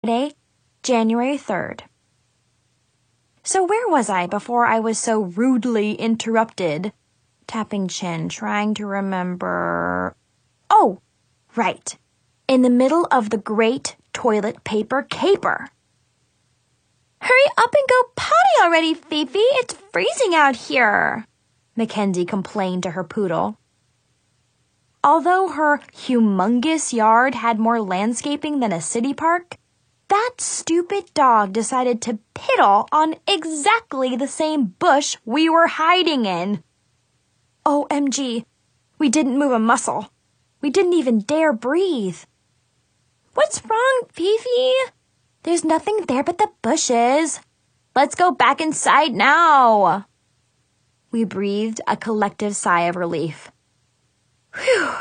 Friday, January 3rd. So where was I before I was so rudely interrupted? Tapping chin, trying to remember. Oh, right. In the middle of the great toilet paper caper. Hurry up and go potty already, Fifi. It's freezing out here, Mackenzie complained to her poodle. Although her humongous yard had more landscaping than a city park, that stupid dog decided to piddle on exactly the same bush we were hiding in. OMG, we didn't move a muscle. We didn't even dare breathe. What's wrong, Fifi? There's nothing there but the bushes. Let's go back inside now. We breathed a collective sigh of relief. Whew.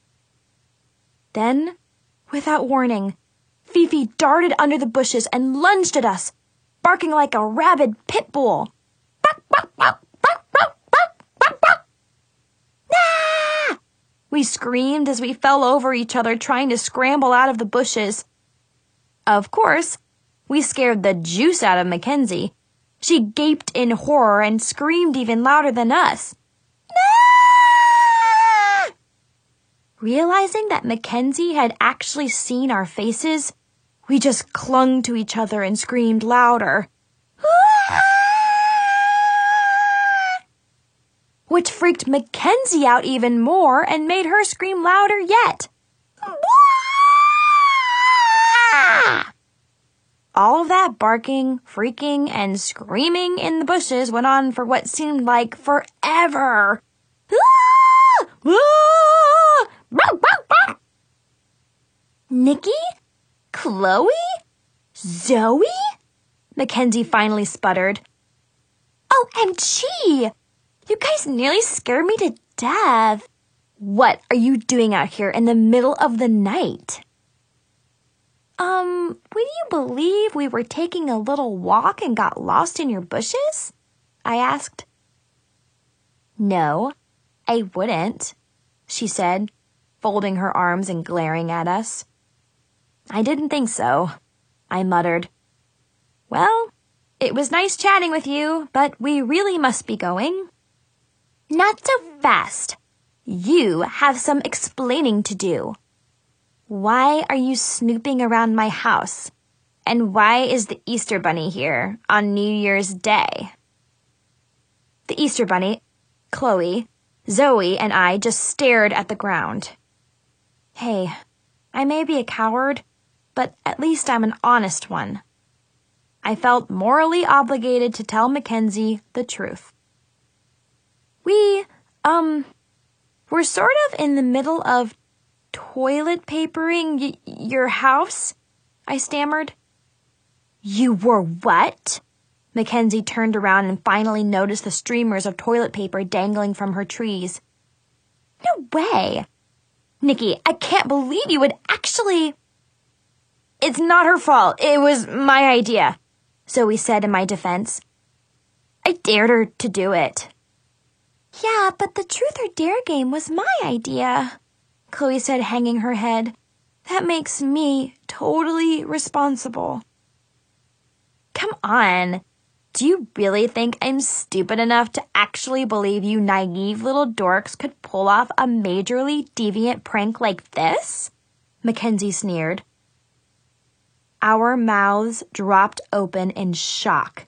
Then, without warning, Fifi darted under the bushes and lunged at us, barking like a rabid pit bull. Ah! We screamed as we fell over each other trying to scramble out of the bushes. Of course, we scared the juice out of Mackenzie. She gaped in horror and screamed even louder than us. Realizing that Mackenzie had actually seen our faces, we just clung to each other and screamed louder. Which freaked Mackenzie out even more and made her scream louder yet. All of that barking, freaking, and screaming in the bushes went on for what seemed like forever. Nikki? Chloe? Zoe? Mackenzie finally sputtered. OMG! You guys nearly scared me to death. What are you doing out here in the middle of the night? Would you believe we were taking a little walk and got lost in your bushes? I asked. No, I wouldn't, she said, folding her arms and glaring at us. I didn't think so, I muttered. Well, it was nice chatting with you, but we really must be going. Not so fast. You have some explaining to do. Why are you snooping around my house? And why is the Easter Bunny here on New Year's Day? The Easter Bunny, Chloe, Zoe, and I just stared at the ground. Hey, I may be a coward, but at least I'm an honest one. I felt morally obligated to tell Mackenzie the truth. We're sort of in the middle of toilet papering your house, I stammered. You were what? Mackenzie turned around and finally noticed the streamers of toilet paper dangling from her trees. No way! Nikki, I can't believe you would actually... It's not her fault. It was my idea, Zoe said in my defense. I dared her to do it. Yeah, but the truth or dare game was my idea, Chloe said, hanging her head. That makes me totally responsible. Come on. Do you really think I'm stupid enough to actually believe you naive little dorks could pull off a majorly deviant prank like this? Mackenzie sneered. Our mouths dropped open in shock.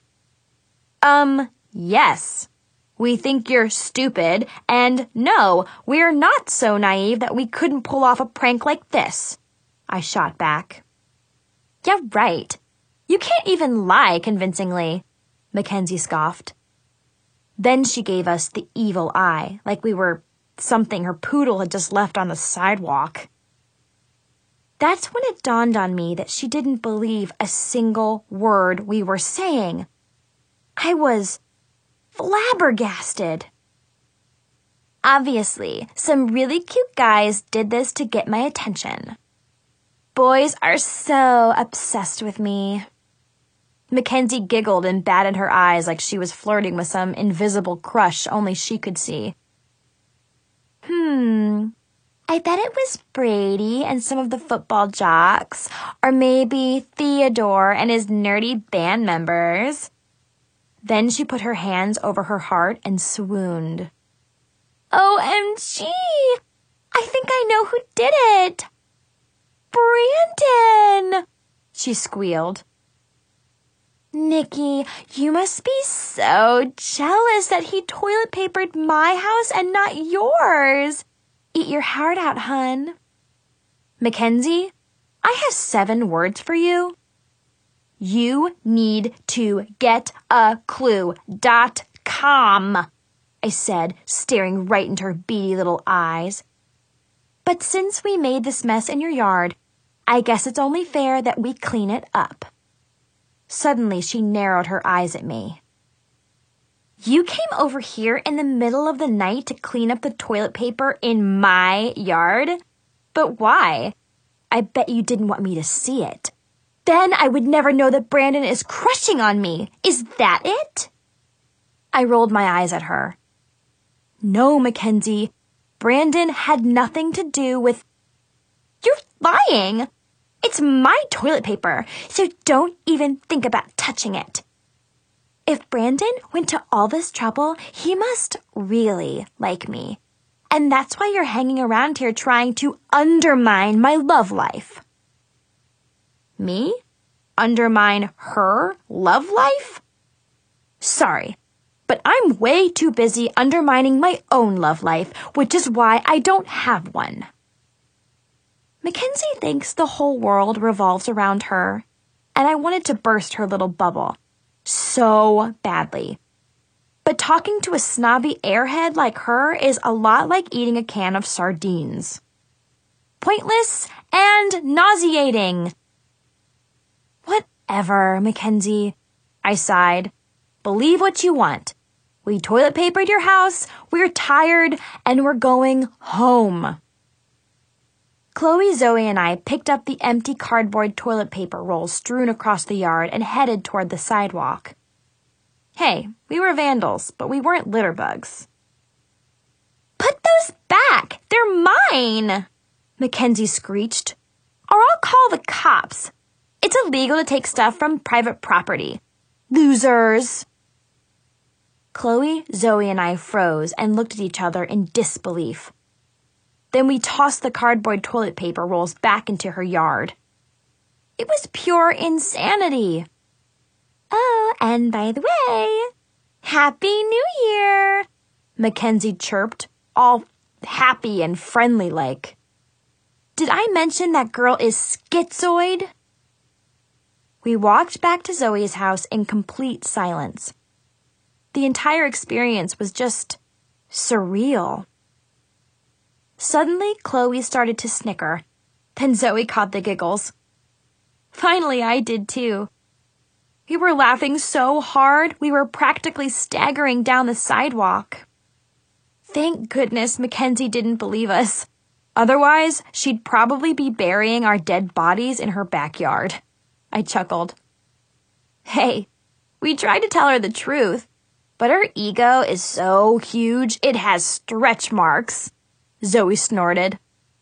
Yes. We think you're stupid, and no, we're not so naive that we couldn't pull off a prank like this, I shot back. Yeah, right. You can't even lie convincingly, Mackenzie scoffed. Then she gave us the evil eye, like we were something her poodle had just left on the sidewalk. That's when it dawned on me that she didn't believe a single word we were saying. I was flabbergasted. Obviously, some really cute guys did this to get my attention. Boys are so obsessed with me. Mackenzie giggled and batted her eyes like she was flirting with some invisible crush only she could see. I bet it was Brady and some of the football jocks, or maybe Theodore and his nerdy band members. Then she put her hands over her heart and swooned. OMG! I think I know who did it! Brandon! She squealed. Nikki, you must be so jealous that he toilet papered my house and not yours. Eat your heart out, hun. Mackenzie, I have 7 words for you. You need to get a clue.com, I said, staring right into her beady little eyes. But since we made this mess in your yard, I guess it's only fair that we clean it up. Suddenly, she narrowed her eyes at me. You came over here in the middle of the night to clean up the toilet paper in my yard? But why? I bet you didn't want me to see it. Then I would never know that Brandon is crushing on me. Is that it? I rolled my eyes at her. No, Mackenzie. Brandon had nothing to do with... You're lying! It's my toilet paper, so don't even think about touching it. If Brandon went to all this trouble, he must really like me. And that's why you're hanging around here trying to undermine my love life. Me? Undermine her love life? Sorry, but I'm way too busy undermining my own love life, which is why I don't have one. Mackenzie thinks the whole world revolves around her, and I wanted to burst her little bubble so badly. But talking to a snobby airhead like her is a lot like eating a can of sardines. Pointless and nauseating. Whatever, Mackenzie, I sighed. Believe what you want. We toilet papered your house, we're tired, and we're going home. Chloe, Zoe, and I picked up the empty cardboard toilet paper rolls strewn across the yard and headed toward the sidewalk. Hey, we were vandals, but we weren't litter bugs. Put those back! They're mine! Mackenzie screeched. Or I'll call the cops. It's illegal to take stuff from private property. Losers! Chloe, Zoe, and I froze and looked at each other in disbelief. Then we tossed the cardboard toilet paper rolls back into her yard. It was pure insanity. Oh, and by the way, Happy New Year, Mackenzie chirped, all happy and friendly-like. Did I mention that girl is schizoid? We walked back to Zoe's house in complete silence. The entire experience was just surreal. Suddenly, Chloe started to snicker. Then Zoe caught the giggles. Finally, I did too. We were laughing so hard, we were practically staggering down the sidewalk. Thank goodness Mackenzie didn't believe us. Otherwise, she'd probably be burying our dead bodies in her backyard. I chuckled. Hey, we tried to tell her the truth, but her ego is so huge it has stretch marks. Zoe snorted.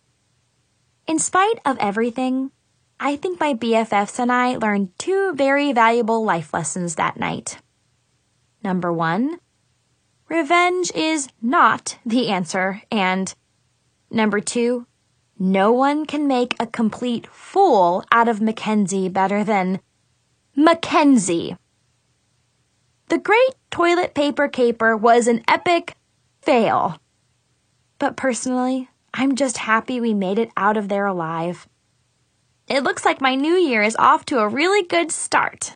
In spite of everything, I think my BFFs and I learned 2 very valuable life lessons that night. Number 1, revenge is not the answer, and number 2, no one can make a complete fool out of Mackenzie better than Mackenzie. The Great Toilet Paper Caper was an epic fail. But personally, I'm just happy we made it out of there alive. It looks like my new year is off to a really good start.